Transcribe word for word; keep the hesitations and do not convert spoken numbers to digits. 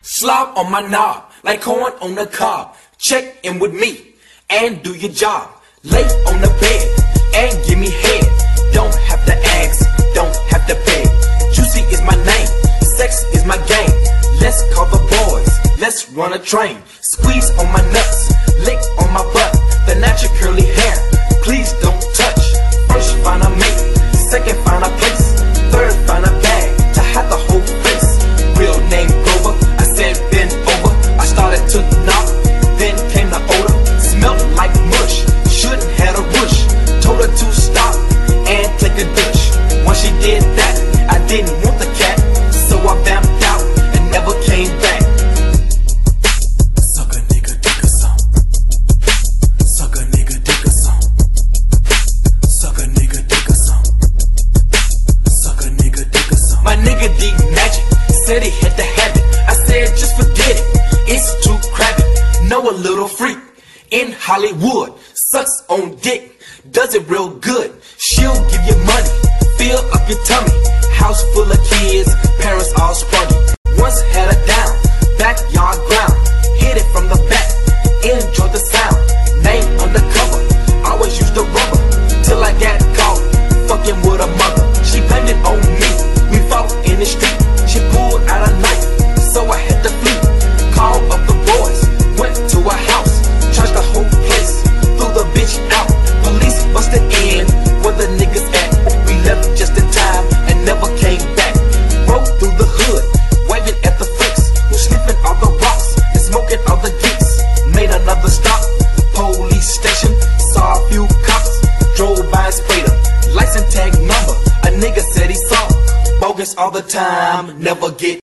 Slob on my knob, like corn on the cob. Check in with me and do your job. Lay on the bed and give me head. Don't have to ask, don't have to beg. Juicy is my name, sex is my game. Let's call the boys, let's run a train. Squeeze on my nuts, lick on my butt. The natural curly hair, please don't touch. First find a mate, second find a place, third find a bag to hide the whole face. Real name Grover, I said bend over. I started to knock, then came the odor. Smelled like mush, shouldn't had a rush. Told her to stop and take a douche. Once she did that, I didn't want the cat, so I vamped out and never came back. Suck a nigga, dick a song. Suck a nigga, dick a song. Suck a nigga, dick a song. Suck a nigga, dick a song. My nigga D Magic said he had to have it. I said just forget it, it's too crabby. Know a little freak in Hollywood, sucks on dick, does it real good. She'll give you money, fill up your tummy. House full of kids, parents all spruggy. Once had her down, backyard ground. Hit it from the back, enjoy the sound. Name undercover, always used the rubber. Till I got caught, fucking with a mother. She blamed it on me, we fought in the street. She pulled out a knife, so I had to flee. Called up the boys, went to her house. Trashed the whole place, threw the bitch out. Police busted in, where the niggas at? We left just in time and never came back. Rode through the hood, waving at the freaks who sniffing all the rocks and smoking all the geeks. Made another stop, police station, saw a few cops, drove by and sprayed them. License tag number, a nigga said he saw. Bogus all the time, never get